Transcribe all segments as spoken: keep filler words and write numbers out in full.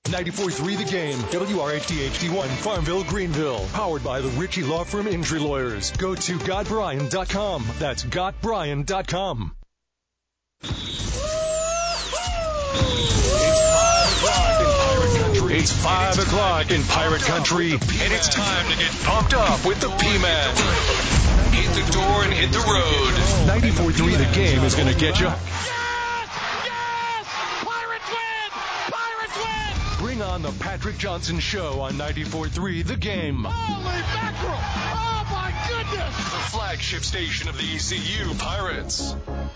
ninety-four point three The Game, W R H D H D one, Farmville, Greenville. Powered by the Ritchie Law Firm Injury Lawyers. Go to got bryan dot com. That's got bryan dot com. It's five o'clock in Pirate Country, and it's time to get pumped up with the P-Man. Hit the door and hit the road. ninety-four point three The Game is going to get you. Bring on the Patrick Johnson Show on ninety-four point three The Game. Holy mackerel! Oh, my goodness! The flagship station of the E C U Pirates.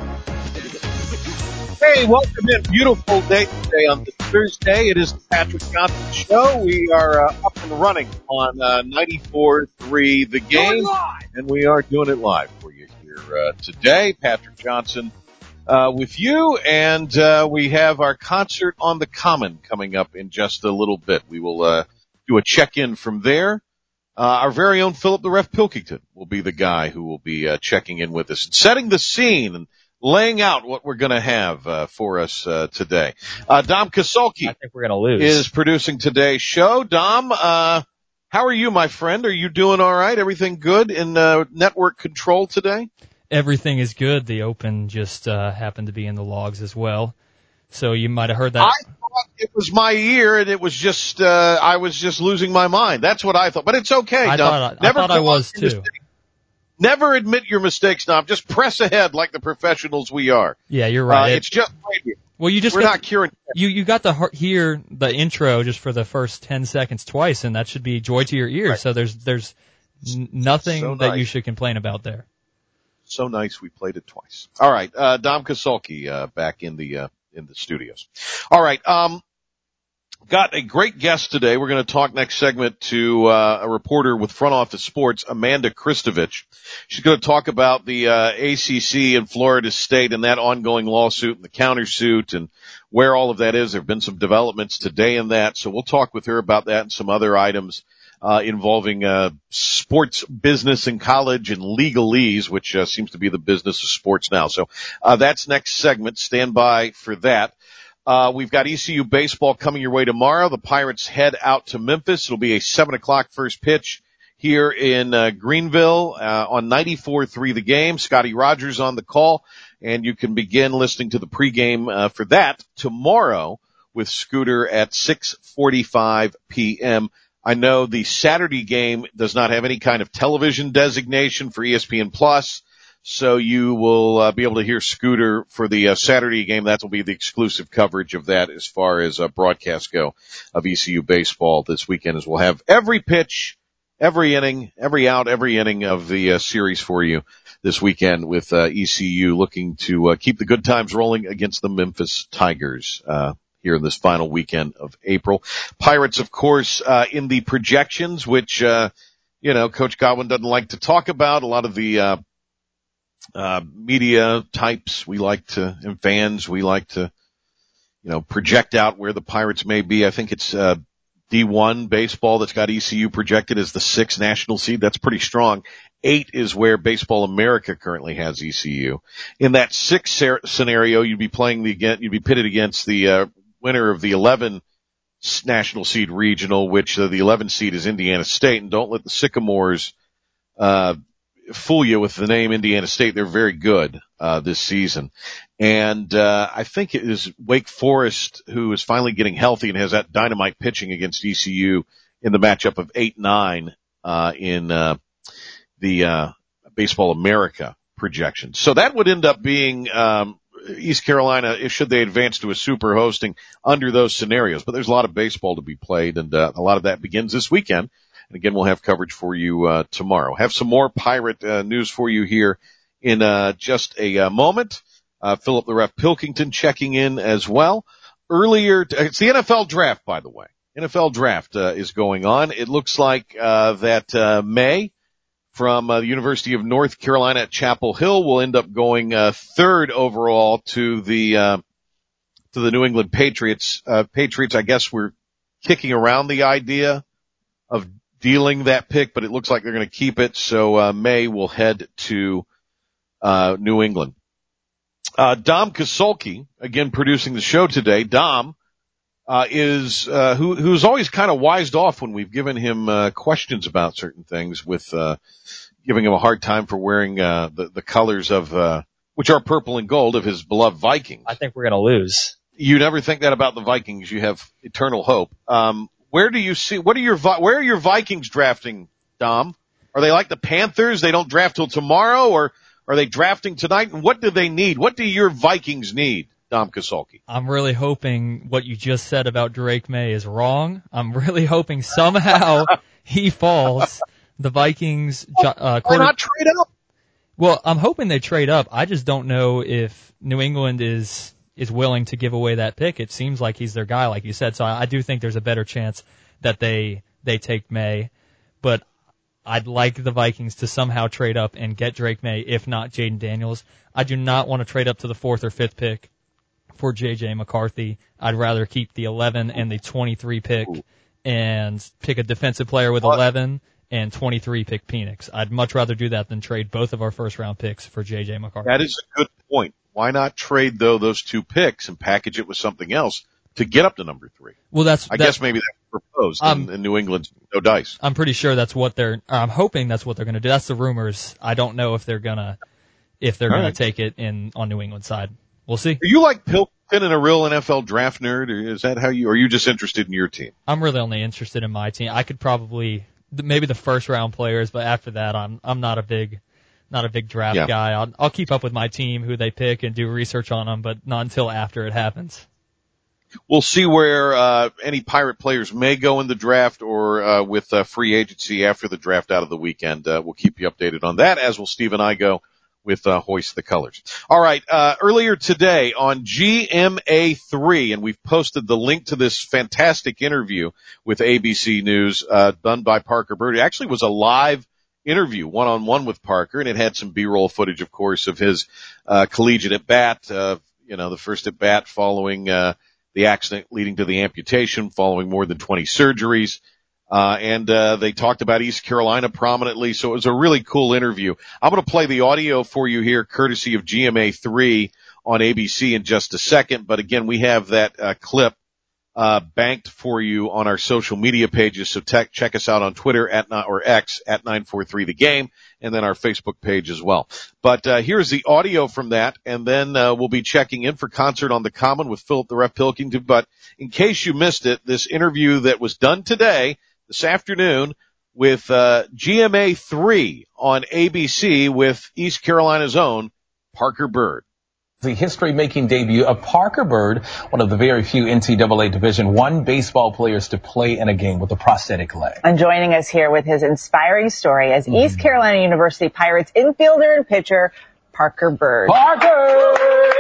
Hey, welcome in. Beautiful day today on this Thursday. It is the Patrick Johnson Show. We are uh, up and running on uh, ninety-four point three The Game. And we are doing it live for you here uh, today. Patrick Johnson Uh, with you, and uh, we have our concert on the Common coming up in just a little bit. We will uh, do a check-in from there. Uh, our very own Philip the Ref Pilkington will be the guy who will be uh, checking in with us and setting the scene and laying out what we're going to have uh, for us uh, today. Uh, Dom Kasulki I think we're going to lose. is producing today's show. Dom, uh, how are you, my friend? Are you doing all right? Everything good in uh, network control today? Everything is good. The Open just uh, happened to be in the logs as well. So you might have heard that. I thought it was my ear, and it was just, uh, I was just losing my mind. That's what I thought. But it's okay, I Dom. thought, I, Never I, thought I was too. mistake. Never admit your mistakes, Dom. Just press ahead like the professionals we are. Yeah, you're right. Uh, it, it's just radio. Well, you just We're got, not curing. You, you got to hear the intro just for the first ten seconds twice, and that should be joy to your ears. Right. So there's, there's n- nothing So that nice. you should complain about there. So nice we played it twice. All right, uh, Dom Kasulki, uh, back in the, uh, in the studios. All right, um, got a great guest today. We're going to talk next segment to, uh, a reporter with Front Office Sports, Amanda Kristovich. She's going to talk about the, uh, A C C and Florida State and that ongoing lawsuit and the countersuit and where all of that is. There have been some developments today in that, so we'll talk with her about that and some other items Uh, involving, uh, sports business in college and legalese, which, uh, seems to be the business of sports now. So, uh, that's next segment. Stand by for that. Uh, we've got E C U baseball coming your way tomorrow. The Pirates head out to Memphis. It'll be a seven o'clock first pitch here in, uh, Greenville, uh, on ninety-four point three The Game. Scotty Rogers on the call, and you can begin listening to the pregame, uh, for that tomorrow with Scooter at six forty-five p.m. I know the Saturday game does not have any kind of television designation for E S P N Plus, so you will uh, be able to hear Scooter for the uh, Saturday game. That will be the exclusive coverage of that as far as uh, broadcasts go of E C U baseball this weekend, as we'll have every pitch, every inning, every out, every inning of the uh, series for you this weekend with uh, E C U looking to uh, keep the good times rolling against the Memphis Tigers. Uh, here in this final weekend of April. Pirates, of course, uh, in the projections, which, uh, you know, Coach Godwin doesn't like to talk about. A lot of the, uh, uh, media types we like to, and fans, we like to, you know, project out where the Pirates may be. I think it's, uh, D one baseball that's got E C U projected as the sixth national seed. That's pretty strong. Eight is where Baseball America currently has E C U. In that sixth scenario, you'd be playing the, you'd be pitted against the, uh, winner of the eleven national seed regional, which uh, the eleven seed is Indiana State. And don't let the Sycamores uh fool you with the name Indiana State. They're very good uh this season. And uh I think it is Wake Forest who is finally getting healthy and has that dynamite pitching against E C U in the matchup of eight nine uh in uh the uh Baseball America projection. So that would end up being um East Carolina, should they advance to a super hosting under those scenarios. But there's a lot of baseball to be played, and uh, a lot of that begins this weekend. And again, we'll have coverage for you uh, tomorrow. Have some more Pirate uh, news for you here in uh, just a uh, moment. Uh, Philip the Ref Pilkington checking in as well. Earlier, t- it's the N F L draft, by the way. N F L draft uh, is going on. It looks like uh, that uh, May from uh, the University of North Carolina at Chapel Hill will end up going uh, third overall to the uh, to the New England Patriots. Uh, Patriots, I guess we're kicking around the idea of dealing that pick, but it looks like they're going to keep it. So uh, May will head to uh, New England. Uh, Dom Kasulki, again producing the show today. Dom, uh, is uh, who who's always kind of wised off when we've given him uh, questions about certain things, with uh, giving him a hard time for wearing uh, the the colors of uh, which are purple and gold of his beloved Vikings. I think we're going to lose. You never think that about the Vikings. You have eternal hope. Um, where do you see? What are your where are your Vikings drafting, Dom? Are they like the Panthers? They don't draft till tomorrow, or are they drafting tonight? And what do they need? What do your Vikings need, Dom Kasolki? I'm really hoping what you just said about Drake May is wrong. I'm really hoping somehow he falls. The Vikings. Uh, Why not trade up? Well, I'm hoping they trade up. I just don't know if New England is is willing to give away that pick. It seems like he's their guy, like you said. So I, I do think there's a better chance that they they take May. But I'd like the Vikings to somehow trade up and get Drake May, if not Jaden Daniels. I do not want to trade up to the fourth or fifth pick for J J McCarthy. I'd rather keep the eleven and the twenty-three pick and pick a defensive player with eleven and twenty-three pick Penix. I'd much rather do that than trade both of our first round picks for J J McCarthy. That is a good point. Why not trade, though, those two picks and package it with something else to get up to number three? Well, that's, I that's, guess maybe that's proposed um, in, in New England. No dice. I'm pretty sure that's what they're, or I'm hoping that's what they're going to do. That's the rumors. I don't know if they're going to, if they're going right. to take it in on New England side. We'll see. Are you like Pilkington and a real N F L draft nerd, or is that how you, or are you just interested in your team? I'm really only interested in my team. I could probably, maybe the first round players, but after that, I'm, I'm not a big, not a big draft yeah. guy. I'll, I'll keep up with my team, who they pick, and do research on them, but not until after it happens. We'll see where uh, any Pirate players may go in the draft, or uh, with uh, free agency after the draft out of the weekend. Uh, we'll keep you updated on that, as will Steve and I go with uh, Hoist the Colors. All right, uh, earlier today on G M A three, and we've posted the link to this fantastic interview with A B C News uh, done by Parker Bird. It actually was a live interview, one-on-one with Parker, and it had some B-roll footage, of course, of his uh, collegiate at-bat, uh, you know, the first at-bat following uh, the accident leading to the amputation, following more than twenty surgeries. Uh, and uh, they talked about East Carolina prominently, so it was a really cool interview. I'm going to play the audio for you here, courtesy of G M A three on A B C in just a second. But again, we have that uh, clip uh banked for you on our social media pages, so tech, check us out on Twitter at or X at nine four three the game, and then our Facebook page as well. But uh here's the audio from that, and then uh, we'll be checking in for Concert on the Common with Philip the Ref Pilkington. But in case you missed it, this interview that was done today, this afternoon, with uh G M A three on A B C with East Carolina's own Parker Bird. The history-making debut of Parker Bird, one of the very few N C double A Division one baseball players to play in a game with a prosthetic leg. And joining us here with his inspiring story as mm-hmm. East Carolina University Pirates infielder and pitcher, Parker Bird. Parker!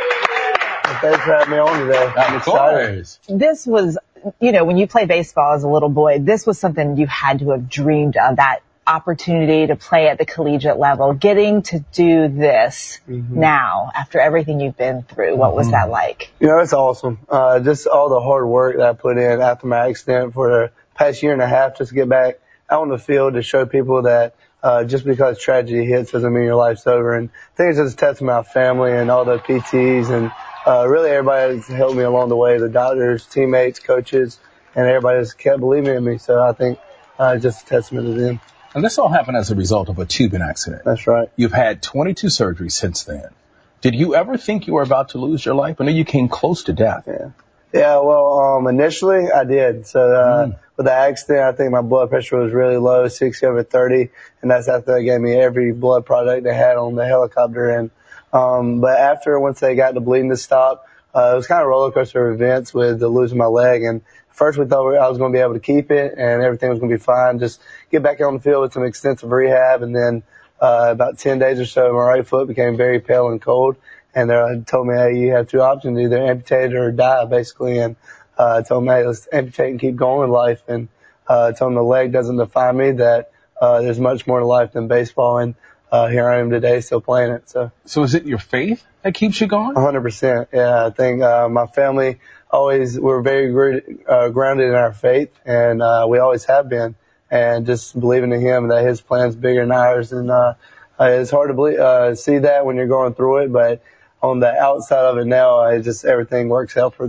Thanks for having me on today. I'm excited. This was, you know, when you play baseball as a little boy, this was something you had to have dreamed of, that opportunity to play at the collegiate level. Getting to do this mm-hmm. now, after everything you've been through, what mm-hmm. was that like? You know, it's awesome. Uh, just all the hard work that I put in after my accident for the past year and a half, just to get back out on the field to show people that uh, just because tragedy hits doesn't mean your life's over. And I think it's just a testament to my family and all the P Ts and uh, really everybody that's helped me along the way, the doctors, teammates, coaches, and everybody that's kept believing in me. So I think uh, it's just a testament to them. And this all happened as a result of a tubing accident. That's right. You've had twenty-two surgeries since then. Did you ever think you were about to lose your life? I know you came close to death. Yeah. Yeah, well, um, initially I did. So, uh, mm. with the accident, I think my blood pressure was really low, sixty over thirty. And that's after they gave me every blood product they had on the helicopter. And, um, but after, once they got the bleeding to stop, uh, it was kind of a roller coaster of events with the losing my leg. And first we thought I was going to be able to keep it and everything was going to be fine. Just get back on the field with some extensive rehab. And then, uh, about ten days or so, my right foot became very pale and cold. And they told me, hey, you have two options, either amputate or die, basically. And, uh, told me, hey, let's amputate and keep going with life. And, uh, told them the leg doesn't define me, that, uh, there's much more to life than baseball. And, uh, here I am today still playing it. So. So is it your faith that keeps you going? A hundred percent. Yeah. I think, uh, my family always, we're very gr- uh, grounded in our faith, and, uh, we always have been. And just believing in him that his plan's bigger than ours. And, uh, uh it's hard to believe, uh, see that when you're going through it, but on the outside of it now, it just, everything works out for good.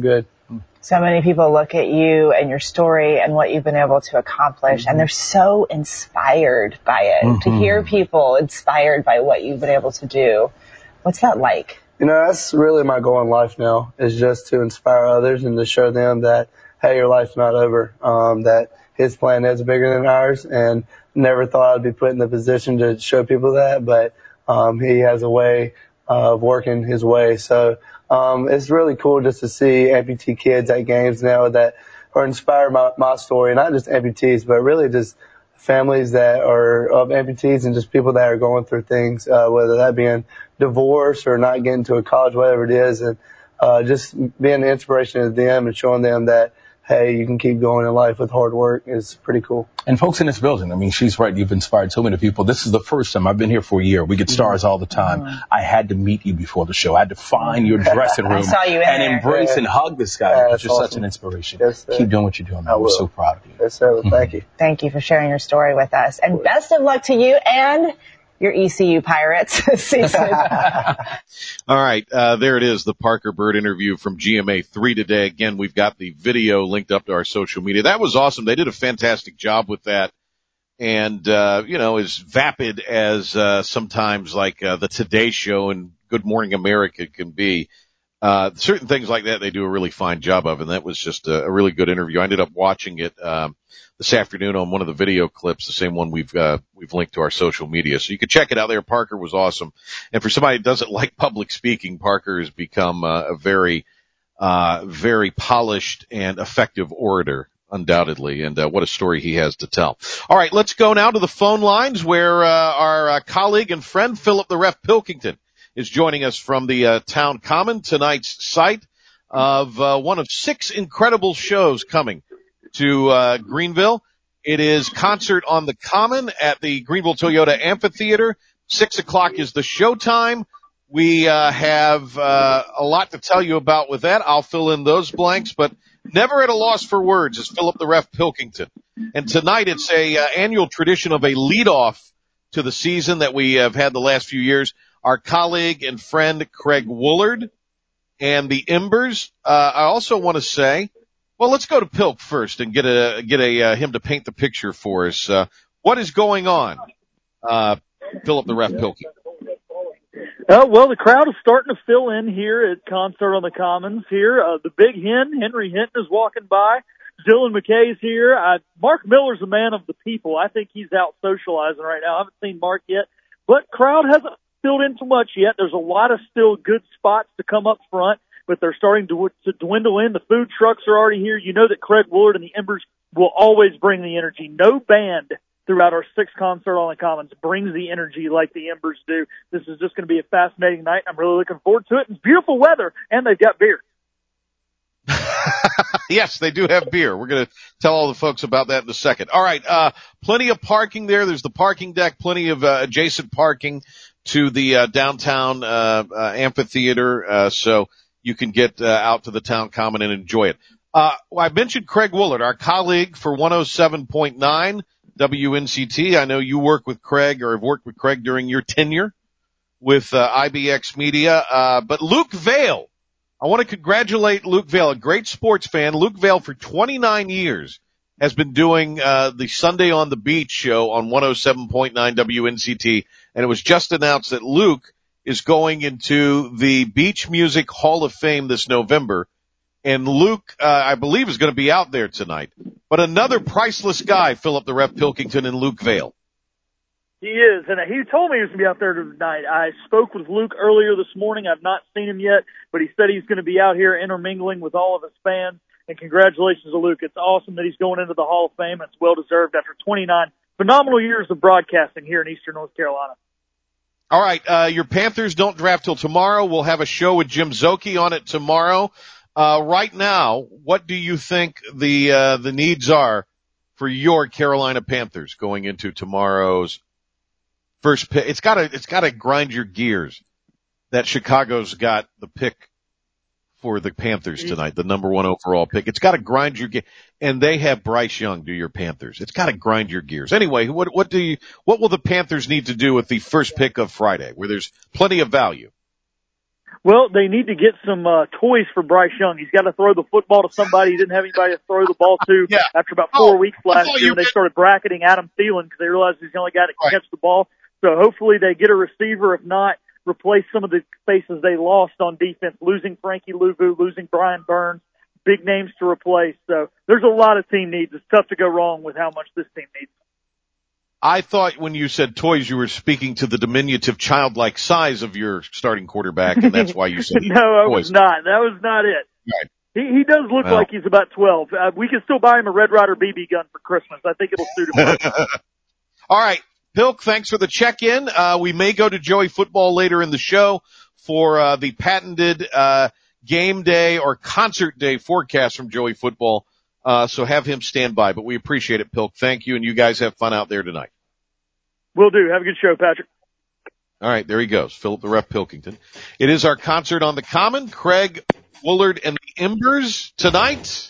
So many people look at you and your story and what you've been able to accomplish, mm-hmm. and they're so inspired by it. Mm-hmm. To hear people inspired by what you've been able to do, what's that like? You know, that's really my goal in life now, is just to inspire others and to show them that, hey, your life's not over, um, that his plan is bigger than ours, and never thought I'd be put in the position to show people that, but um, he has a way of working his way. So um, it's really cool just to see amputee kids at games now that are inspired by my story, not just amputees, but really just families that are of amputees and just people that are going through things, uh, whether that being divorce or not getting to a college, whatever it is, and uh, just being an inspiration to them and showing them that, hey, you can keep going in life with hard work is pretty cool. And folks in this building, I mean, she's right. You've inspired so many people. This is the first time. I've been here for a year. We get stars all the time. Mm-hmm. I had to meet you before the show. I had to find your dressing room I saw you in and there. embrace yeah. and hug this guy. Yeah, You're awesome. such an inspiration. Yes, Keep doing what you're doing, man. I We're will. so proud of you. Yes, sir. Well, thank you. Thank you for sharing your story with us. And best of luck to you and your E C U Pirates season. All right, uh, there it is, the Parker Byrd interview from G M A three today. Again, we've got the video linked up to our social media. That was awesome. They did a fantastic job with that. And, uh, you know, as vapid as uh, sometimes like uh, the Today Show and Good Morning America can be, uh, certain things like that they do a really fine job of. And that was just a, a really good interview. I ended up watching it um, this afternoon on one of the video clips, the same one we've uh, we've linked to our social media. So you can check it out there. Parker was awesome. And for somebody that doesn't like public speaking, Parker has become uh, a very, uh, very polished and effective orator, undoubtedly. And uh, what a story he has to tell. All right, let's go now to the phone lines where uh, our uh, colleague and friend, Philip the Ref Pilkington, is joining us from the uh, Town Common, tonight's site of uh, one of six incredible shows coming to uh, Greenville. It is Concert on the Common at the Greenville Toyota Amphitheater. Six o'clock is the showtime. We uh, have uh, a lot to tell you about with that. I'll fill in those blanks, but never at a loss for words is Philip the Ref Pilkington. And tonight it's a uh, annual tradition of a leadoff to the season that we have had the last few years. Our colleague and friend Craig Woolard and the Embers. Uh, I also want to say, well, let's go to Pilk first and get a get a uh, him to paint the picture for us. Uh, what is going on, uh, Philip the Ref Pilkington? Uh, well, the crowd is starting to fill in here at Concert on the Commons here. Uh, the Big Hen, Henry Hinton, is walking by. Dylan McKay's here. Uh, Mark Miller's a man of the people. I think he's out socializing right now. I haven't seen Mark yet, but crowd hasn't filled in too much yet. There's a lot of still good spots to come up front, but they're starting to, to dwindle in. The food trucks are already here. You know that Craig Woolard and the Embers will always bring the energy. No band throughout our sixth Concert on the Commons brings the energy like the Embers do. This is just going to be a fascinating night. I'm really looking forward to it. It's beautiful weather, and they've got beer. Yes, they do have beer. We're going to tell all the folks about that in a second. All right, uh, plenty of parking there. There's the parking deck, plenty of uh, adjacent parking to the uh, downtown uh, uh, amphitheater, uh, so you can get uh, out to the Town Common and enjoy it. Uh, I mentioned Craig Woolard, our colleague for one oh seven point nine W N C T. I know you work with Craig or have worked with Craig during your tenure with uh, I B X Media. Uh, but Luke Vail, I want to congratulate Luke Vail, a great sports fan. Luke Vail for twenty-nine years has been doing uh, the Sunday on the Beach show on one oh seven point nine W N C T, and it was just announced that Luke is going into the Beach Music Hall of Fame this November. And Luke, uh, I believe, is going to be out there tonight. But another priceless guy, Philip the Ref Pilkington and Luke Vail. He is, and he told me he was going to be out there tonight. I spoke with Luke earlier this morning. I've not seen him yet, but he said he's going to be out here intermingling with all of his fans. And congratulations to Luke. It's awesome that he's going into the Hall of Fame. It's well-deserved after twenty-nine phenomenal years of broadcasting here in Eastern North Carolina. All right, uh, your Panthers don't draft till tomorrow. We'll have a show with Jim Zoki on it tomorrow. Uh, right now, what do you think the, uh, the needs are for your Carolina Panthers going into tomorrow's first pick? It's gotta, it's gotta grind your gears that Chicago's got the pick for the Panthers tonight, the number one overall pick. It's gotta grind your gears. And they have Bryce Young do your Panthers. It's gotta grind your gears. Anyway, what, what do you, what will the Panthers need to do with the first pick of Friday, where there's plenty of value? Well, they need to get some uh, toys for Bryce Young. He's got to throw the football to somebody. He didn't have anybody to throw the ball to Yeah. after about four Oh, weeks I last thought year you when they meant- started bracketing Adam Thielen because they realized he's the only guy that can Right. catch the ball. So hopefully they get a receiver. If not, replace some of the faces they lost on defense, losing Frankie Louvu, losing Brian Burns, big names to replace. So there's a lot of team needs. It's tough to go wrong with how much this team needs. I thought when you said toys, you were speaking to the diminutive, childlike size of your starting quarterback, and that's why you said No, I toys. was not. That was not it. Right. He, he does look Well. like he's about twelve. Uh, we can still buy him a Red Ryder B B gun for Christmas. I think it'll suit him. All right. Pilk, thanks for the check-in. Uh, we may go to Joey Football later in the show for uh, the patented uh, game day or concert day forecast from Joey Football. Uh, so have him stand by. But we appreciate it, Pilk. Thank you, and you guys have fun out there tonight. Will do. Have a good show, Patrick. All right, there he goes, Philip the Ref Pilkington. It is our concert on the Common. Craig Woolard and the Embers tonight,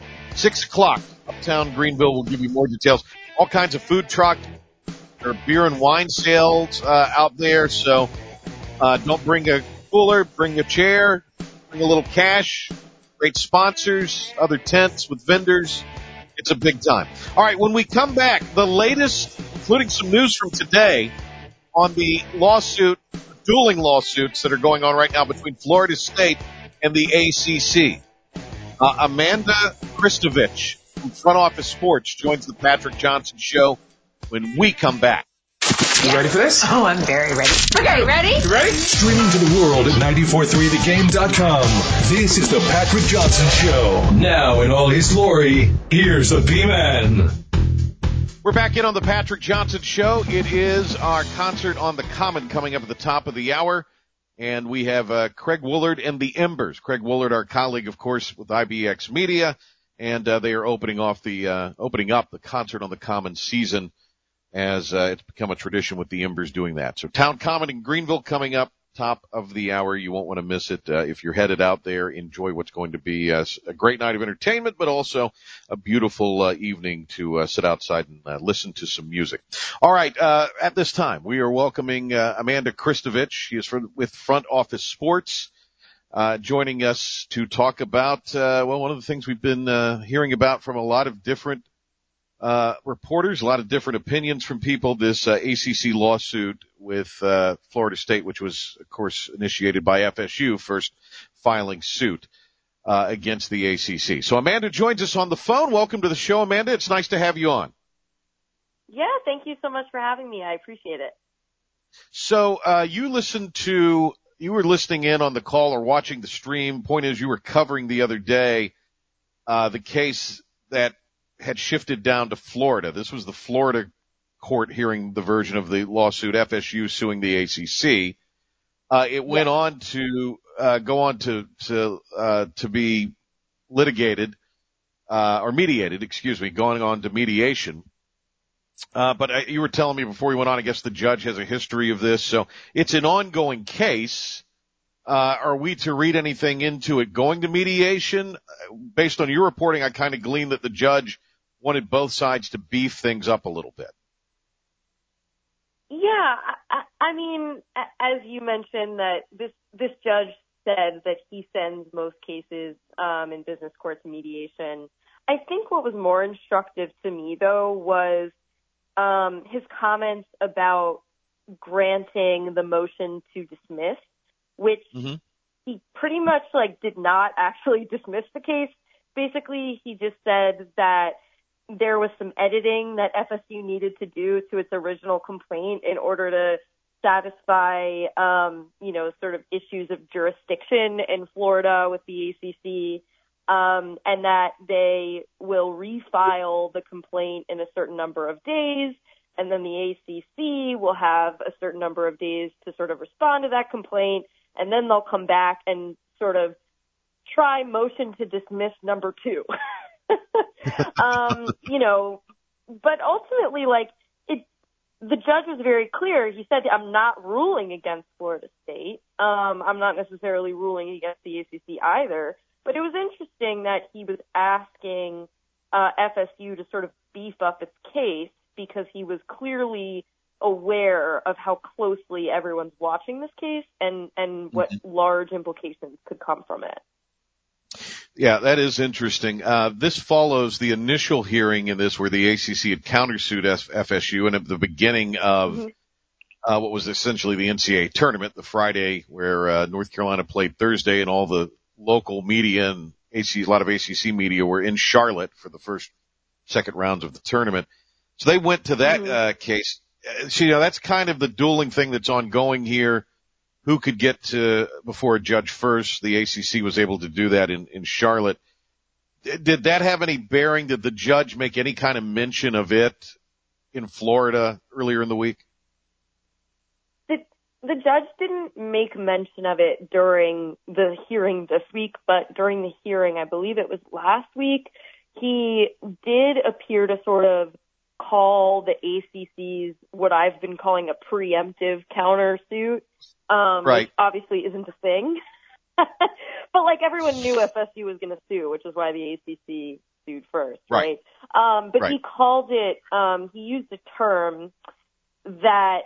six o'clock. Uptown Greenville will give you more details. All kinds of food truck. There are beer and wine sales uh, out there, so uh, don't bring a cooler, bring a chair, bring a little cash. Great sponsors, other tents with vendors. It's a big time. All right, when we come back, the latest, including some news from today on the lawsuit, dueling lawsuits that are going on right now between Florida State and the A C C. Uh, Amanda Kristovich from Front Office Sports joins the Patrick Johnson Show when we come back. You ready for this? Oh, I'm very ready. Okay, ready? You ready? Streaming to the world at nine four three the game dot com. This is the Patrick Johnson Show. Now in all his glory, here's the P-Man. We're back in on the Patrick Johnson Show. It is our concert on the Common coming up at the top of the hour. And we have uh, Craig Woolard and the Embers. Craig Woolard, our colleague, of course, with I B X Media. And uh, they are opening off the uh, opening up the concert on the Common season, as uh, it's become a tradition with the Embers doing that. So Town Common in Greenville coming up, top of the hour. You won't want to miss it. Uh, if you're headed out there, enjoy what's going to be uh, a great night of entertainment, but also a beautiful uh, evening to uh, sit outside and uh, listen to some music. All right, uh, at this time, we are welcoming uh, Amanda Kristovich. She is from, with Front Office Sports, uh, joining us to talk about, uh, well, one of the things we've been uh, hearing about from a lot of different Uh, reporters, a lot of different opinions from people, this uh, A C C lawsuit with uh, Florida State, which was, of course, initiated by F S U, first filing suit uh, against the A C C. So Amanda joins us on the phone. Welcome to the show, Amanda. It's nice to have you on. Yeah, thank you so much for having me. I appreciate it. So uh, you listened to, you were listening in on the call or watching the stream. Point is, you were covering the other day uh, the case that had shifted down to Florida. This was the Florida court hearing the version of the lawsuit, F S U suing the A C C. Uh, it went Yeah. on to, uh, go on to, to, uh, to be litigated, uh, or mediated, excuse me, going on to mediation. Uh, but I, you were telling me before we went on, I guess the judge has a history of this. So it's an ongoing case. Uh, are we to read anything into it going to mediation? Based on your reporting, I kind of gleaned that the judge wanted both sides to beef things up a little bit. Yeah, I, I mean, as you mentioned, that this this judge said that he sends most cases um, in business court to mediation. I think what was more instructive to me, though, was um, his comments about granting the motion to dismiss, which Mm-hmm. he pretty much like did not actually dismiss the case. Basically, he just said that there was some editing that F S U needed to do to its original complaint in order to satisfy, um, you know, sort of issues of jurisdiction in Florida with the A C C, um, and that they will refile the complaint in a certain number of days, and then the A C C will have a certain number of days to sort of respond to that complaint, and then they'll come back and sort of try motion to dismiss number two. um, you know, but ultimately, like, it, the judge was very clear. He said, I'm not ruling against Florida State. Um, I'm not necessarily ruling against the A C C either. But it was interesting that he was asking uh, F S U to sort of beef up its case because he was clearly aware of how closely everyone's watching this case and, and what mm-hmm. large implications could come from it. Yeah, that is interesting. Uh, this follows the initial hearing in this where the A C C had countersued F S U, and at the beginning of mm-hmm. uh, what was essentially the N C double A tournament, the Friday where uh, North Carolina played Thursday, and all the local media and A C, a lot of A C C media were in Charlotte for the first, second rounds of the tournament. So they went to that mm-hmm. uh, case. So, you know, that's kind of the dueling thing that's ongoing here. Who could get to before a judge first? The A C C was able to do that in, in Charlotte. Did that have any bearing? Did the judge make any kind of mention of it in Florida earlier in the week? The, the judge didn't make mention of it during the hearing this week, but during the hearing, I believe it was last week, he did appear to sort of call the A C C's what I've been calling a preemptive countersuit. Um, right. Which obviously isn't a thing. But like everyone knew F S U was going to sue, which is why the A C C sued first, right? right? Um, but right. he called it, um, he used a term that,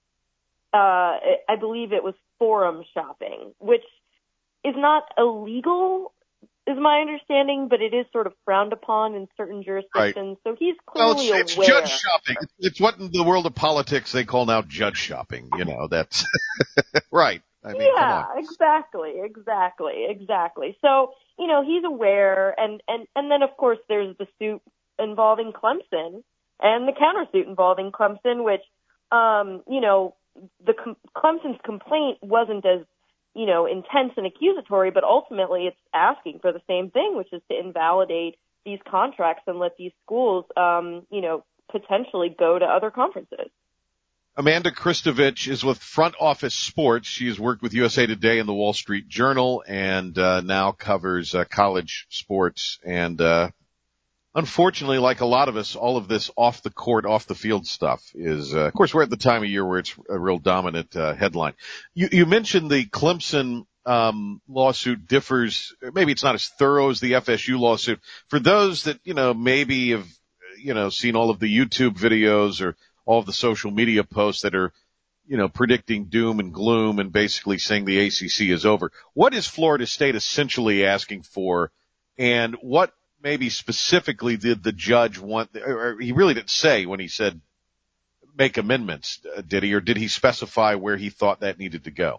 uh, I believe it was forum shopping, which is not illegal, is my understanding, but it is sort of frowned upon in certain jurisdictions. Right. So he's clearly well, it's, aware. It's judge shopping. It's, it's what in the world of politics they call now judge shopping. You know, that's right. I mean, yeah, come on. exactly, exactly, exactly. So, you know, he's aware, and, and, and then of course there's the suit involving Clemson and the countersuit involving Clemson, which, um, you know, the Clemson's complaint wasn't as you know, intense and accusatory, but ultimately it's asking for the same thing, which is to invalidate these contracts and let these schools, um, you know, potentially go to other conferences. Amanda Kristovich is with Front Office Sports. She has worked with U S A Today and the Wall Street Journal and uh, now covers uh, college sports. And uh, unfortunately, like a lot of us, all of this off the court, off the field stuff is, uh, of course, we're at the time of year where it's a real dominant uh, headline. You, you mentioned the Clemson um, lawsuit differs. Maybe it's not as thorough as the F S U lawsuit. For those that, you know, maybe have, you know, seen all of the YouTube videos or all of the social media posts that are, you know, predicting doom and gloom and basically saying the A C C is over. What is Florida State essentially asking for, and what maybe specifically did the judge want, or he really didn't say when he said make amendments, did he, or did he specify where he thought that needed to go?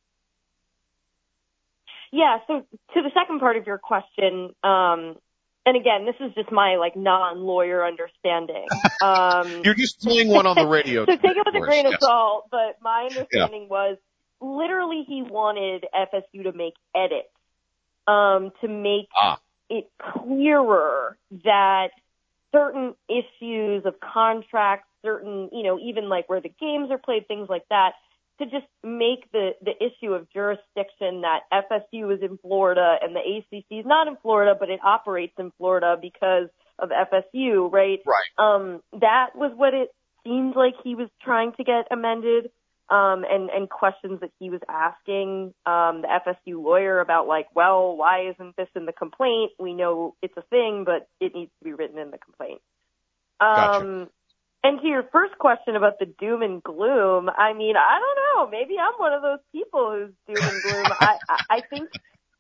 Yeah, so to the second part of your question, um, and again, this is just my like non-lawyer understanding. Um, You're just playing one on the radio. So take it with a grain of yes. salt, but my understanding yeah. was literally he wanted F S U to make edits, um, to make ah. it clearer that certain issues of contracts, certain, you know, even like where the games are played, things like that, to just make the, the issue of jurisdiction that F S U is in Florida and the A C C is not in Florida, but it operates in Florida because of F S U, right? Right. Um, that was what it seemed like he was trying to get amended. Um, and, and questions that he was asking, um, the F S U lawyer about like, well, why isn't this in the complaint? We know it's a thing, but it needs to be written in the complaint. Um, gotcha. And to your first question about the doom and gloom, I mean, I don't know. Maybe I'm one of those people who's doom and gloom. I, I, I think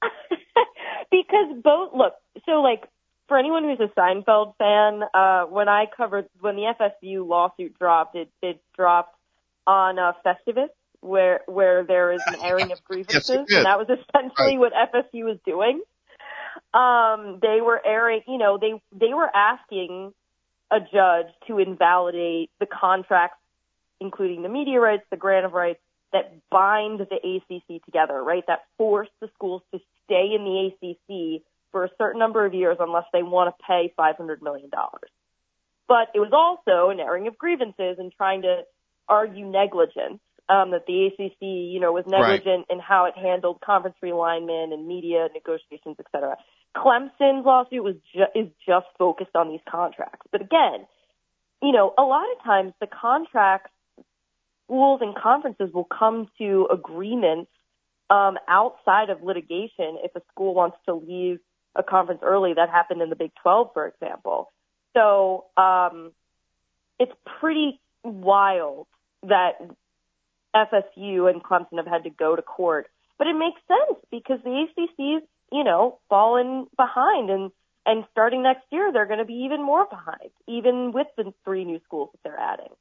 because both, look, so like for anyone who's a Seinfeld fan, uh, when I covered, when the F S U lawsuit dropped, it, it dropped on uh, Festivus, where where there is an airing of grievances, yes, and that was essentially right. what F S U was doing. Um, they were airing, you know, they they were asking a judge to invalidate the contracts, including the media rights, the grant of rights, that bind the A C C together, right? That force the schools to stay in the A C C for a certain number of years unless they want to pay five hundred million dollars. But it was also an airing of grievances and trying to argue negligence, um, that the A C C, you know, was negligent right. in how it handled conference realignment and media negotiations, et cetera. Clemson's lawsuit was ju- is just focused on these contracts. But again, you know, a lot of times the contracts, schools and conferences will come to agreements um, outside of litigation if a school wants to leave a conference early. That happened in the Big twelve, for example. So um, it's pretty wild that F S U and Clemson have had to go to court. But it makes sense because the A C C's, you know, fallen behind, and, and starting next year, they're going to be even more behind, even with the three new schools that they're adding.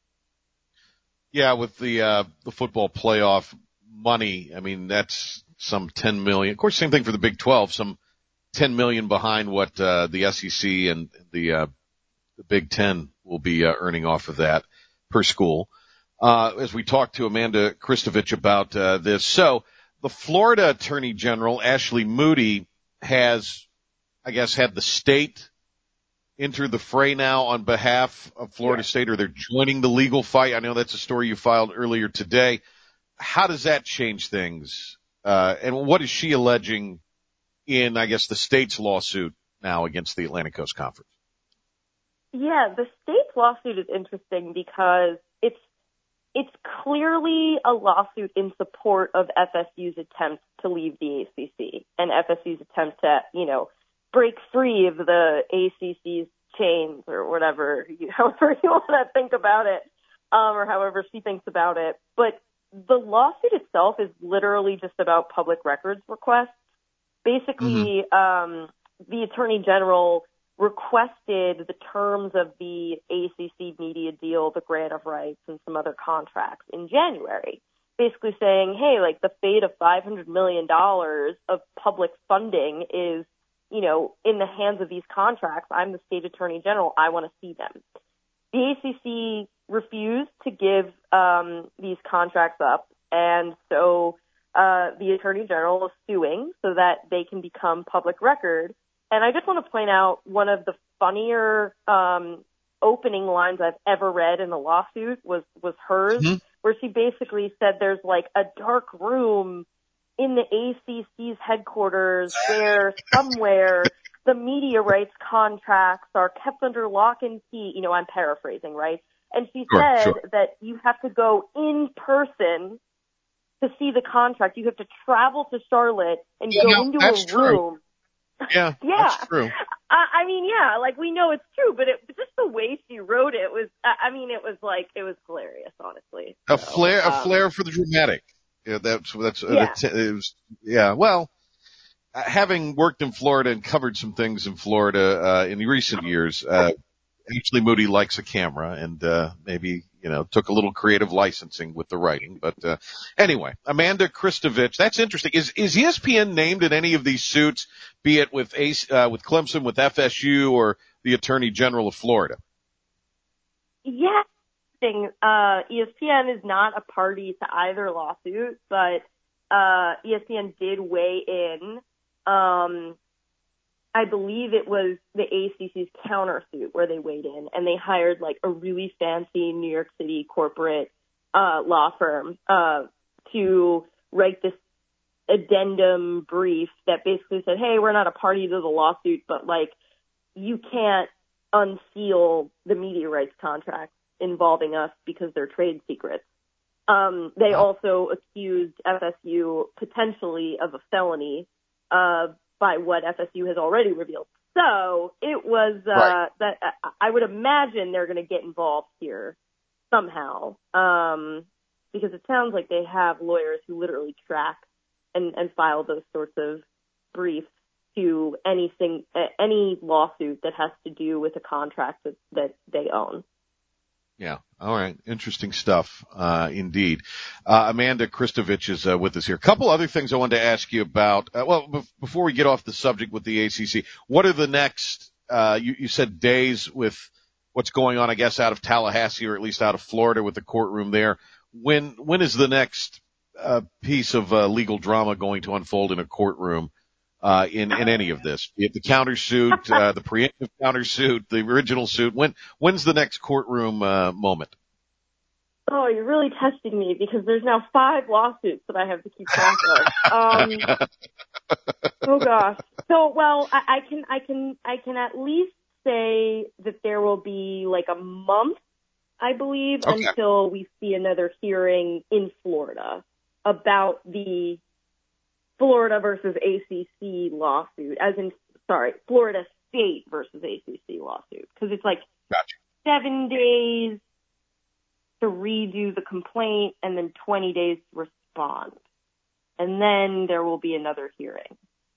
Yeah, with the, uh, the football playoff money, I mean, that's some ten million. Of course, same thing for the Big twelve, some ten million behind what, uh, the S E C and the, uh, the Big Ten will be uh, earning off of that per school. Uh, as we talked to Amanda Kristovich about, uh, this. So the Florida Attorney General, Ashley Moody, has, I guess, had the state enter the fray now on behalf of Florida yeah. State, or they're joining the legal fight. I know that's a story you filed earlier today. How does that change things? Uh, and what is she alleging in, I guess, the state's lawsuit now against the Atlantic Coast Conference? Yeah, the state's lawsuit is interesting because it's it's clearly a lawsuit in support of F S U's attempt to leave the A C C and F S U's attempt to, you know, break free of the A C C's chains or whatever, you, however you want to think about it, um, or however she thinks about it. But the lawsuit itself is literally just about public records requests. Basically, mm-hmm. um, the Attorney General requested the terms of the A C C media deal, the grant of rights, and some other contracts in January, basically saying, hey, like the fate of five hundred million dollars of public funding is, you know, in the hands of these contracts. I'm the state attorney general. I want to see them. The A C C refused to give um, these contracts up, and so uh, the attorney general is suing so that they can become public record. And I just want to point out one of the funnier um, opening lines I've ever read in a lawsuit was, was hers, mm-hmm. where she basically said there's like a dark room in the A C C's headquarters where somewhere the media rights contracts are kept under lock and key. You know, I'm paraphrasing, right? And she sure, said sure. that you have to go in person to see the contract. You have to travel to Charlotte and yeah, go no, into that's a true. room. Yeah, yeah, that's true. I, I mean, yeah, like we know it's true, but it just the way she wrote it was. I mean, it was like it was hilarious, honestly. A so, flair, um, a flair for the dramatic. Yeah, that's that's. Yeah. Uh, it was, yeah. Well, having worked in Florida and covered some things in Florida uh, in recent years, uh, Ashley Moody likes a camera, and uh, maybe you know took a little creative licensing with the writing. But uh, anyway, Amanda Kristovich, that's interesting. Is is E S P N named in any of these suits, be it with Ace, uh, with Clemson, with F S U, or the Attorney General of Florida? Yeah, uh, E S P N is not a party to either lawsuit, but uh, E S P N did weigh in. Um, I believe it was the A C C's countersuit where they weighed in, and they hired like a really fancy New York City corporate uh, law firm uh, to write this addendum brief that basically said, hey, we're not a party to the lawsuit, but like you can't unseal the media rights contracts involving us because they're trade secrets. Um, they also accused F S U potentially of a felony uh, by what F S U has already revealed. So it was uh, right. that uh, I would imagine they're going to get involved here somehow um, because it sounds like they have lawyers who literally track and, and file those sorts of briefs to anything, uh, any lawsuit that has to do with a contract that, that they own. Yeah. All right. Interesting stuff, uh, indeed. Uh, Amanda Kristovich is uh, with us here. A couple other things I wanted to ask you about. Uh, well, be- before we get off the subject with the A C C, what are the next, uh, you, you said days with what's going on, I guess, out of Tallahassee or at least out of Florida with the courtroom there. When, when is the next, uh, piece of, uh, legal drama going to unfold in a courtroom? Uh, in, in any of this, be it the countersuit, uh, the preemptive countersuit, the original suit, when, when's the next courtroom, uh, moment? Oh, you're really testing me because there's now five lawsuits that I have to keep track of. Um, oh gosh. So, well, I, I can, I can, I can at least say that there will be like a month, I believe, okay. until we see another hearing in Florida about the Florida versus A C C lawsuit, as in, sorry, Florida State versus A C C lawsuit, because it's like gotcha. seven days to redo the complaint and then twenty days to respond. And then there will be another hearing.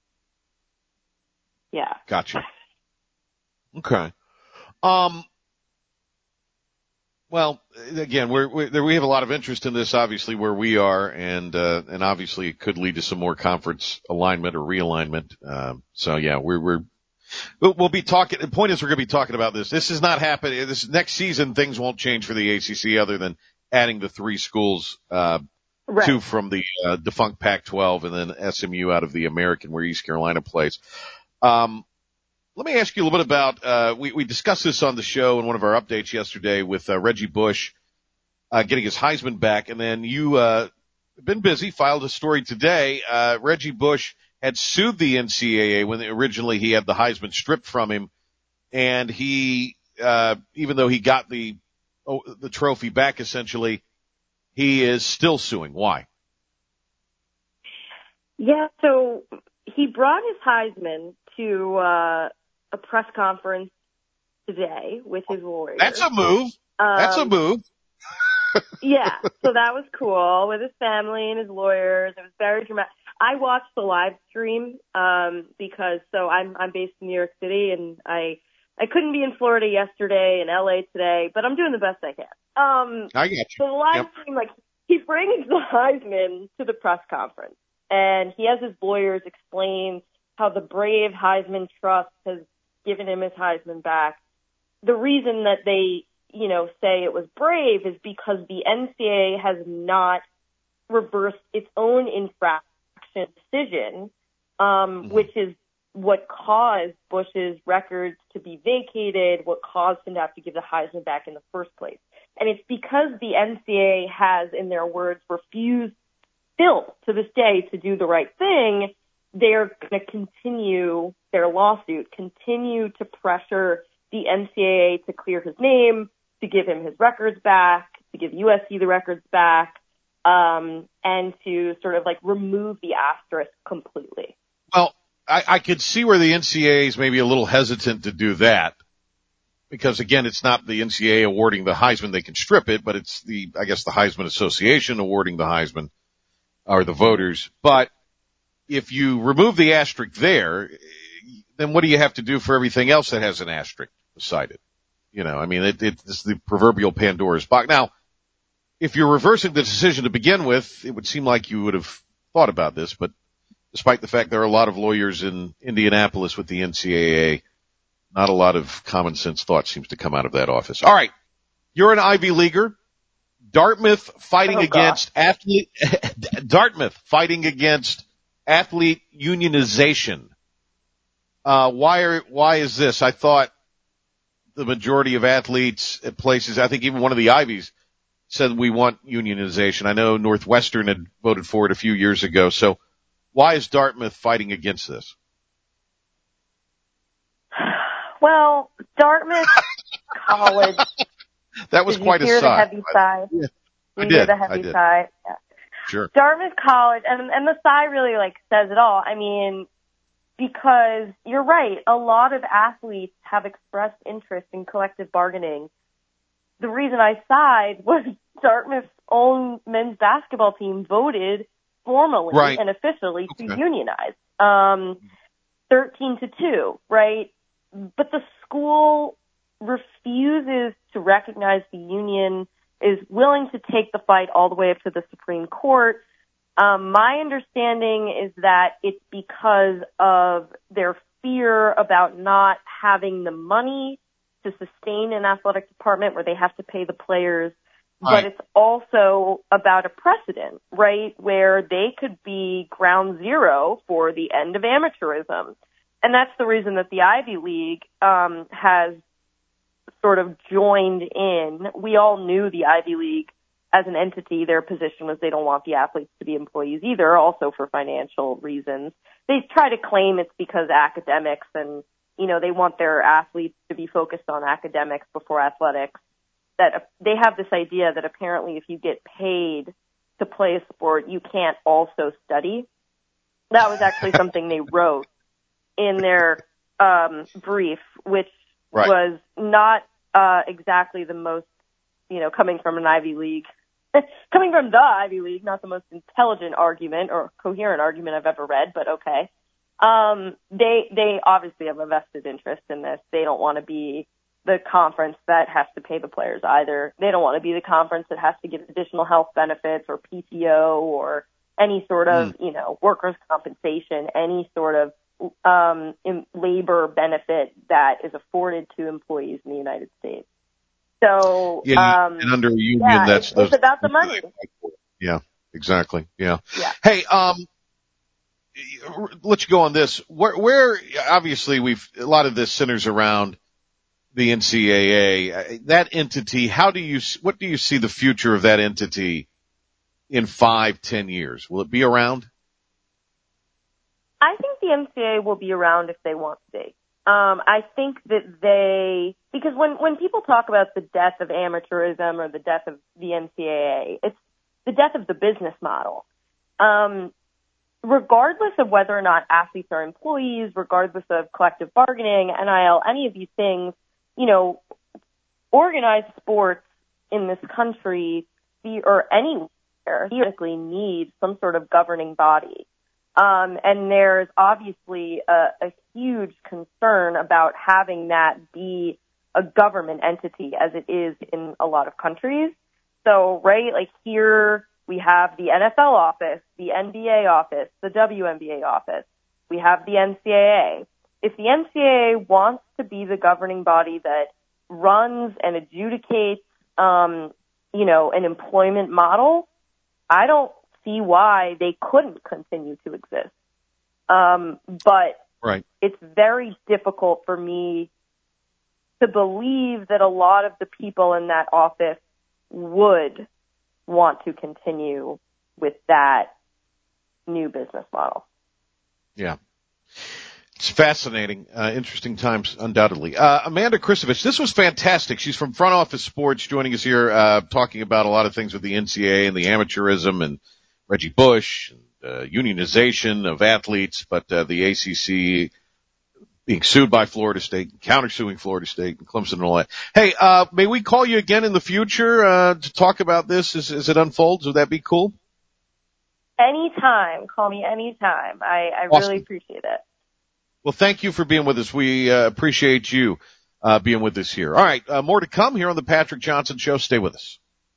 Yeah. Gotcha. Okay. Um, well, again, we're, we we have a lot of interest in this, obviously, where we are, and uh, and obviously it could lead to some more conference alignment or realignment. Um, so yeah, we're we're we'll, we'll be talking. The point is, we're going to be talking about this. This is not happening. This next season, things won't change for the A C C other than adding the three schools, uh, Right. two from the uh, defunct Pac twelve, and then S M U out of the American, where East Carolina plays. Um, Let me ask you a little bit about, uh, we, we discussed this on the show in one of our updates yesterday with uh, Reggie Bush uh, getting his Heisman back, and then you uh, been busy, filed a story today. Uh, Reggie Bush had sued the N C double A when originally he had the Heisman stripped from him, and he, uh, even though he got the oh, the trophy back essentially, he is still suing. Why? Yeah, so he brought his Heisman to uh, a press conference today with his lawyers. That's a move. Um, That's a move. Yeah, so that was cool with his family and his lawyers. It was very dramatic. I watched the live stream um, because so I'm I'm based in New York City, and I I couldn't be in Florida yesterday and L A today, but I'm doing the best I can. Um, I get you. So the live Yep. stream, like he brings the Heisman to the press conference, and he has his lawyers explain how the Brave Heisman Trust has given him his Heisman back. The reason that they, you know, say it was brave is because the N C double A has not reversed its own infraction decision, um, Mm-hmm. which is what caused Bush's records to be vacated, what caused him to have to give the Heisman back in the first place. And it's because the N C double A has, in their words, refused still to this day to do the right thing. They're going to continue their lawsuit, continue to pressure the N C double A to clear his name, to give him his records back, to give U S C the records back, um, and to sort of like remove the asterisk completely. Well, I, I could see where the N C double A is maybe a little hesitant to do that because, again, it's not the N C double A awarding the Heisman. They can strip it, but it's the, I guess, the Heisman Association awarding the Heisman or the voters. But if you remove the asterisk there, then what do you have to do for everything else that has an asterisk beside it? You know, I mean, it, it, it's the proverbial Pandora's box. Now, if you're reversing the decision to begin with, it would seem like you would have thought about this, but despite the fact there are a lot of lawyers in Indianapolis with the N C double A, not a lot of common sense thought seems to come out of that office. All right. You're an Ivy Leaguer. Dartmouth fighting Oh, against athlete, Dartmouth fighting against athlete unionization. Uh, why are, why is this? I thought the majority of athletes at places, I think even one of the Ivies said we want unionization. I know Northwestern had voted for it a few years ago. So why is Dartmouth fighting against this? Well, Dartmouth College. That was did quite you hear a sigh. the heavy sigh? Yeah, I you did. hear the I heavy did. sigh? Yeah. Sure. Dartmouth College, and, and the sigh really like says it all. I mean, because you're right, a lot of athletes have expressed interest in collective bargaining. The reason I sighed was Dartmouth's own men's basketball team voted formally Right. and officially to Okay. unionize, um, thirteen to two, right? But the school refuses to recognize the union, is willing to take the fight all the way up to the Supreme Court. Um, my understanding is that it's because of their fear about not having the money to sustain an athletic department where they have to pay the players. Right. But it's also about a precedent, right, where they could be ground zero for the end of amateurism. And that's the reason that the Ivy League um, has sort of joined in. We all knew the Ivy League as an entity, their position was they don't want the athletes to be employees either, also for financial reasons. They try to claim it's because academics and, you know, they want their athletes to be focused on academics before athletics. That they have this idea that apparently if you get paid to play a sport, you can't also study. That was actually something they wrote in their um, brief, which Right. was not uh, exactly the most you know, coming from an Ivy League, coming from the Ivy League, not the most intelligent argument or coherent argument I've ever read, but okay. Um, they, they obviously have a vested interest in this. They don't want to be the conference that has to pay the players either. They don't want to be the conference that has to give additional health benefits or P T O or any sort of, mm. you know, workers' compensation, any sort of um, in labor benefit that is afforded to employees in the United States. So, yeah, um, and under a union, yeah, that's it's, those, it's about the money. Yeah, exactly. Yeah. yeah. Hey, um, let's go on this. Where, where, obviously we've, a lot of this centers around the N C double A. That entity, how do you, what do you see the future of that entity in five, ten years? Will it be around? I think the N C double A will be around if they want to be. Um, I think that they, because when, when people talk about the death of amateurism or the death of the N C double A, it's the death of the business model. Um, regardless of whether or not athletes are employees, regardless of collective bargaining, N I L, any of these things, you know, organized sports in this country or anywhere theoretically need some sort of governing body. Um, and there's obviously a, a huge concern about having that be a government entity as it is in a lot of countries. So, right, like here we have the N F L office, the N B A office, the W N B A office. We have the N C double A. If the N C double A wants to be the governing body that runs and adjudicates, um, you know, an employment model, I don't see why they couldn't continue to exist. Um, but right. It's very difficult for me to believe that a lot of the people in that office would want to continue with that new business model. Yeah. It's fascinating, uh, interesting times, undoubtedly. Uh, Amanda Krisovich, this was fantastic. She's from Front Office Sports, joining us here, uh, talking about a lot of things with the N C double A and the amateurism and Reggie Bush, and, uh, unionization of athletes, but, uh, the A C C being sued by Florida State, countersuing Florida State and Clemson and all that. Hey, uh, may we call you again in the future, uh, to talk about this as, as it unfolds? Would that be cool? Anytime. Call me anytime. I, I Awesome. really appreciate it. Well, thank you for being with us. We uh, appreciate you uh, being with us here. All right, uh, more to come here on the Patrick Johnson Show. Stay with us.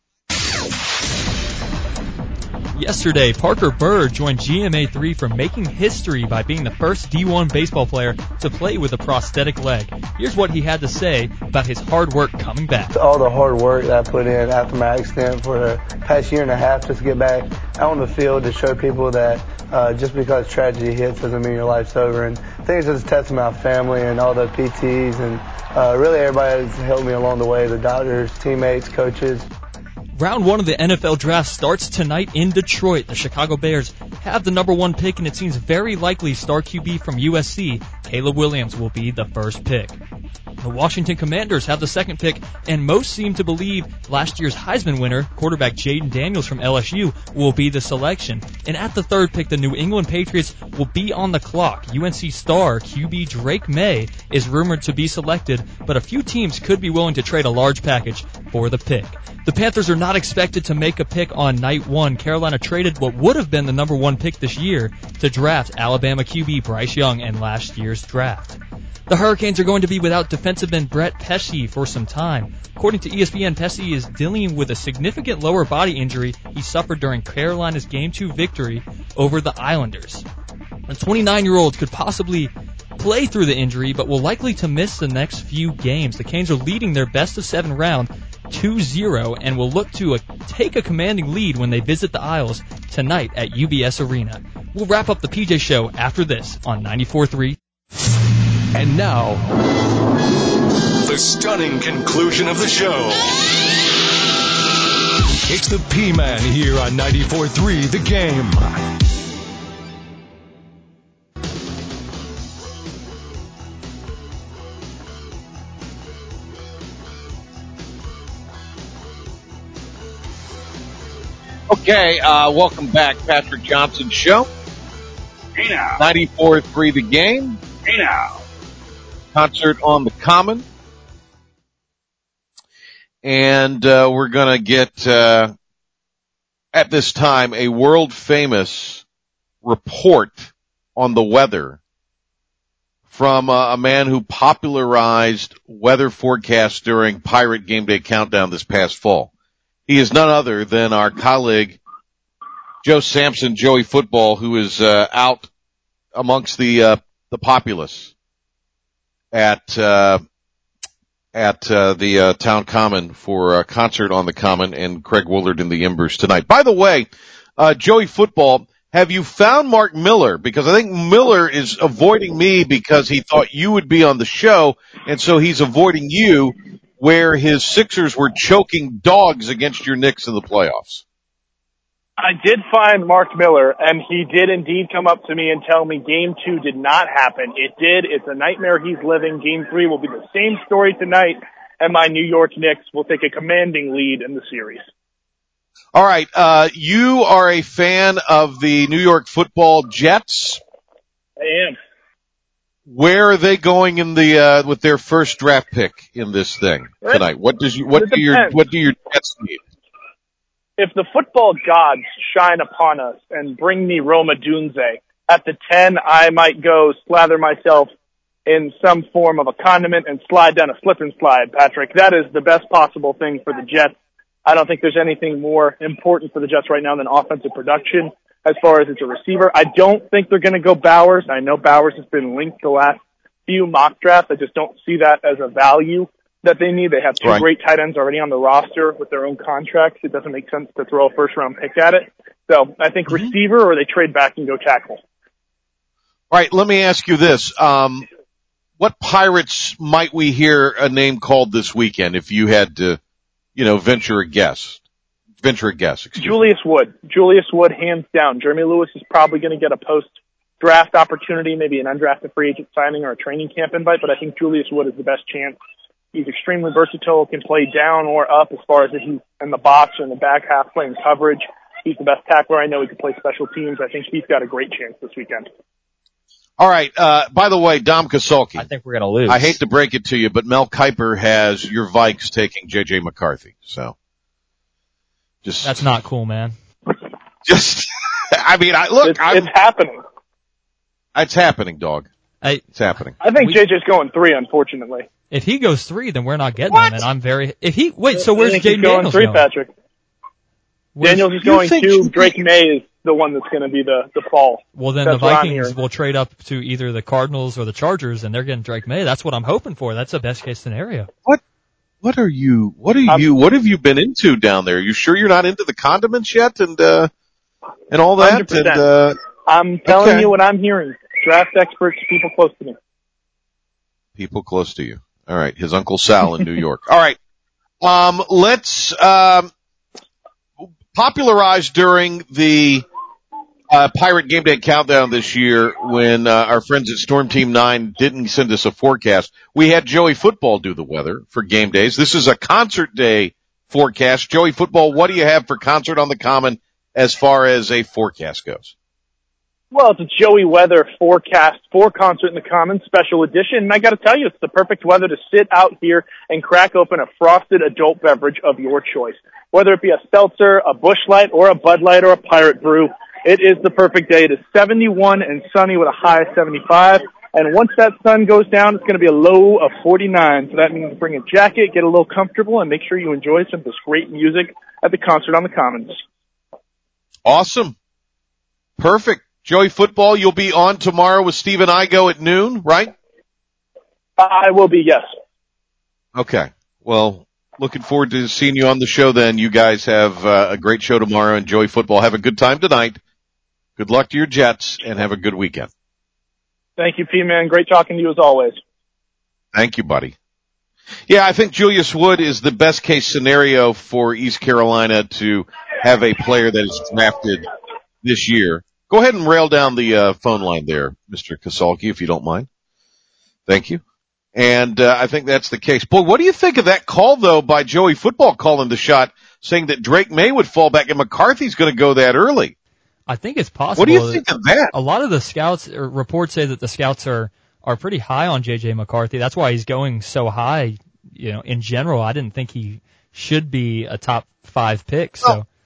Yesterday, Parker Bird joined G M A three for making history by being the first D one baseball player to play with a prosthetic leg. Here's what he had to say about his hard work coming back. All the hard work that I put in after my accident for the past year and a half just to get back out on the field to show people that uh, just because tragedy hits doesn't mean your life's over. And I think it's just a testament to my family and all the P Ts and uh, really everybody that's helped me along the way, the doctors, teammates, coaches. Round one of the N F L draft starts tonight in Detroit. The Chicago Bears have the number one pick, and it seems very likely star Q B from U S C, Caleb Williams, will be the first pick. The Washington Commanders have the second pick, and most seem to believe last year's Heisman winner, quarterback Jaden Daniels from L S U, will be the selection. And at the third pick, the New England Patriots will be on the clock. U N C star Q B Drake May is rumored to be selected, but a few teams could be willing to trade a large package for the pick. The Panthers are not expected to make a pick on night one. Carolina traded what would have been the number one pick this year to draft Alabama Q B Bryce Young in last year's draft. The Hurricanes are going to be without defensive end Brett Pesce for some time. According to E S P N, Pesce is dealing with a significant lower body injury he suffered during Carolina's Game two victory over the Islanders. The twenty-nine-year-old could possibly play through the injury, but will likely to miss the next few games. The Canes are leading their best-of-seven round two zero and will look to a, take a commanding lead when they visit the Isles tonight at U B S Arena. We'll wrap up the P J Show after this on ninety-four point three. And now, the stunning conclusion of the show. It's the P-Man here on ninety-four point three The Game. Okay, uh, welcome back, Patrick Johnson Show. Hey now. ninety-four point three The Game. Hey now. Concert on the Common. and uh, we're going to get, uh, at this time, a world-famous report on the weather from uh, a man who popularized weather forecasts during Pirate Game Day Countdown this past fall. He is none other than our colleague, Joe Sampson, Joey Football, who is uh, out amongst the uh, the populace at uh, at uh, the uh, Town Common for a concert on the Common, and Craig Woolard in the Embers tonight. By the way, uh, Joey Football, have you found Mark Miller? Because I think Miller is avoiding me because he thought you would be on the show, and so he's avoiding you, where his Sixers were choking dogs against your Knicks in the playoffs. I did find Mark Miller, and he did indeed come up to me and tell me Game two did not happen. It did. It's a nightmare he's living. Game three will be the same story tonight, and my New York Knicks will take a commanding lead in the series. All right, uh, you are a fan of the New York Football Jets. I am. Where are they going in the uh, with their first draft pick in this thing tonight? What does you what do your what do your Jets need? If the football gods shine upon us and bring me Roma Dunze at the ten, I might go slather myself in some form of a condiment and slide down a slip and slide, Patrick. That is the best possible thing for the Jets. I don't think there's anything more important for the Jets right now than offensive production as far as it's a receiver. I don't think they're going to go Bowers. I know Bowers has been linked the last few mock drafts. I just don't see that as a value that they need. They have two right. great tight ends already on the roster with their own contracts. It doesn't make sense to throw a first round pick at it. So I think mm-hmm. receiver, or they trade back and go tackle. All right, let me ask you this. Um, what Pirates might we hear a name called this weekend if you had to, you know, venture a guess? Venture a guess, excuse Julius me. Wood. Julius Wood, hands down. Jeremy Lewis is probably going to get a post-draft opportunity, maybe an undrafted free agent signing or a training camp invite, but I think Julius Wood is the best chance. He's extremely versatile, can play down or up as far as if he's in the box or in the back half playing coverage. He's the best tackler I know. He can play special teams. I think he's got a great chance this weekend. All right. Uh, by the way, Dom Kasulki. I think we're going to lose. I hate to break it to you, but Mel Kiper has your Vikes taking J J McCarthy. So, just that's not cool, man. Just, I mean, I look. It's, it's happening. It's happening, dog. I, it's happening. I think we, J J's going three, unfortunately. If he goes three, then we're not getting what? him, and I'm very. If he wait, so where's Jaden going Daniels three, going? Patrick. Where's, Daniels is going two. Drake May is the one that's going to be the the fall. Well, then that's the Vikings will trade up to either the Cardinals or the Chargers, and they're getting Drake May. That's what I'm hoping for. That's the best case scenario. What? What are you? What are I'm, you? What have you been into down there? Are you sure you're not into the condiments yet, and uh, and all that? one hundred percent. And uh, I'm telling okay. you what I'm hearing. Draft experts, people close to me. People close to you. All right. His Uncle Sal in New York. All right. Um, let's, um, popularized during the, uh, Pirate Game Day Countdown this year when, uh, our friends at Storm Team nine didn't send us a forecast. We had Joey Football do the weather for game days. This is a concert day forecast. Joey Football, what do you have for Concert on the Common as far as a forecast goes? Well, it's a Joey weather forecast for Concert in the Commons special edition, and I got to tell you, it's the perfect weather to sit out here and crack open a frosted adult beverage of your choice. Whether it be a seltzer, a Busch Light, or a Bud Light, or a Pirate Brew, it is the perfect day. It is seventy-one and sunny with a high of seventy-five, and once that sun goes down, it's going to be a low of forty-nine. So that means bring a jacket, get a little comfortable, and make sure you enjoy some of this great music at the Concert on the Commons. Awesome. Perfect. Joey Football, you'll be on tomorrow with Stephen Igo at noon, right? I will be, yes. Okay. Well, looking forward to seeing you on the show then. You guys have uh, a great show tomorrow. Enjoy football. Have a good time tonight. Good luck to your Jets, and have a good weekend. Thank you, P-Man. Great talking to you as always. Thank you, buddy. Yeah, I think Julius Wood is the best case scenario for East Carolina to have a player that is drafted this year. Go ahead and rail down the uh, phone line there, Mister Kasulki, if you don't mind. Thank you. And uh, I think that's the case. Boy, what do you think of that call, though, by Joey Football calling the shot, saying that Drake May would fall back and McCarthy's going to go that early? I think it's possible. What do you think of that? A lot of the scouts or reports say that the scouts are are pretty high on J J McCarthy. That's why he's going so high. You know, in general, I didn't think he should be a top five pick. So. Oh.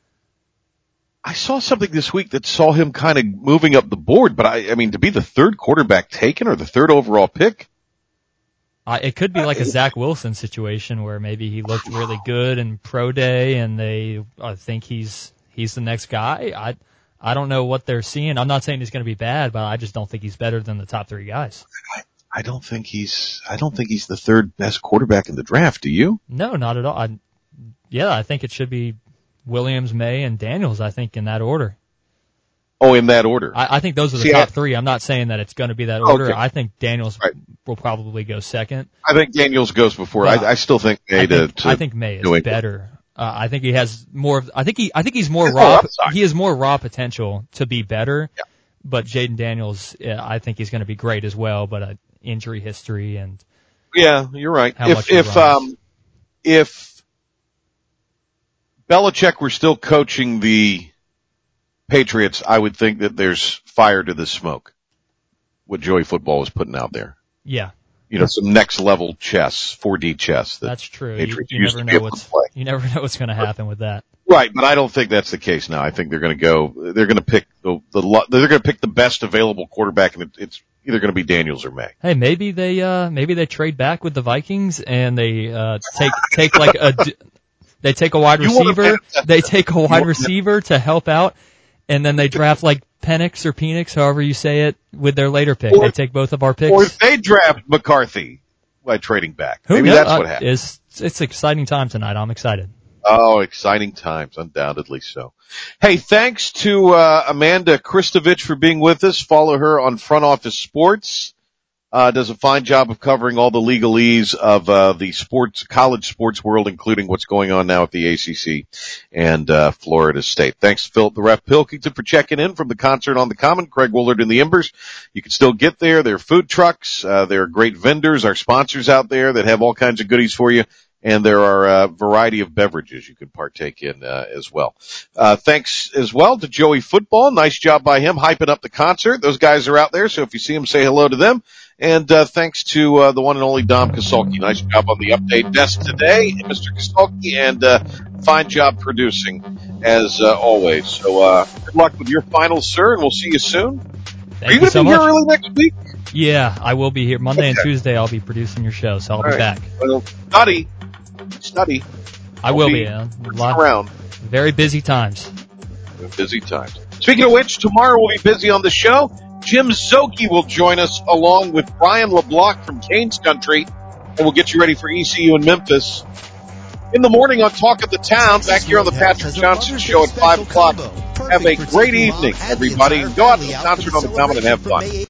I saw something this week that saw him kind of moving up the board, but I, I mean, to be the third quarterback taken or the third overall pick? Uh, it could be like a Zach Wilson situation where maybe he looked really good in pro day and they uh, think he's he's the next guy. I I don't know what they're seeing. I'm not saying he's going to be bad, but I just don't think he's better than the top three guys. I, I don't think he's I don't think he's the third best quarterback in the draft. Do you? No, not at all. I, yeah, I think it should be Williams, May, and Daniels, I think, in that order. Oh, in that order. I, I think those are the See, top I, three. I'm not saying that it's going to be that order. Okay. I think Daniels right. will probably go second. I think Daniels goes before. I, I still think May I think, to, to I think May is better. Uh, I think he has more. I think he. I think he's more raw. Oh, he has more raw potential to be better. Yeah. But Jaden Daniels, yeah, I think he's going to be great as well. But uh, injury history and yeah, you're right. If if um if Belichick were still coaching the Patriots, I would think that there's fire to the smoke. What Joey Football is putting out there. Yeah. You know, some next level chess, four D chess. That that's true. You, you never know what's you never know what's going to happen with that. Right, but I don't think that's the case now. I think they're going to go. They're going to pick the the they're going to pick the best available quarterback, and it's either going to be Daniels or May. Hey, maybe they uh maybe they trade back with the Vikings and they uh take take like a. They take a wide receiver. They take a wide receiver to help out, and then they draft like Penix or Penix, however you say it, with their later pick. Or, they take both of our picks. Or they draft McCarthy by trading back. Who Maybe knows? that's what happens. It's, it's exciting time tonight. I'm excited. Oh, exciting times, undoubtedly so. Hey, thanks to uh, Amanda Kristovich for being with us. Follow her on Front Office Sports. Uh, does a fine job of covering all the legalese of uh, the sports, college sports world, including what's going on now at the A C C and uh, Florida State. Thanks to Philip the Ref Pilkington for checking in from the concert on the Common. Craig Woolard and the Embers. You can still get there. There are food trucks. Uh, there are great vendors, our sponsors out there that have all kinds of goodies for you. And there are a variety of beverages you can partake in uh, as well. Uh, thanks as well to Joey Football. Nice job by him hyping up the concert. Those guys are out there, so if you see them, say hello to them. And uh, thanks to uh, the one and only Dom Kasulki. Nice job on the update desk today, Mister Kasulki, and uh, fine job producing as uh, always. So uh, good luck with your finals, sir, and we'll see you soon. Thank are you, you going to so be much. here early next week? Yeah, I will be here. Monday okay. and Tuesday I'll be producing your show, so I'll All be right. back. Well, study. Study. I I'll will be. be. Uh, around. Very busy times. Busy times. Speaking of which, tomorrow we'll be busy on the show. Jim Szoke will join us along with Brian LeBlanc from Canes Country, and we'll get you ready for E C U in Memphis. In the morning on Talk of the Town, back here on the Patrick Johnson Show at five o'clock. Have a great evening, everybody. Go out to the concert on the Common and have fun.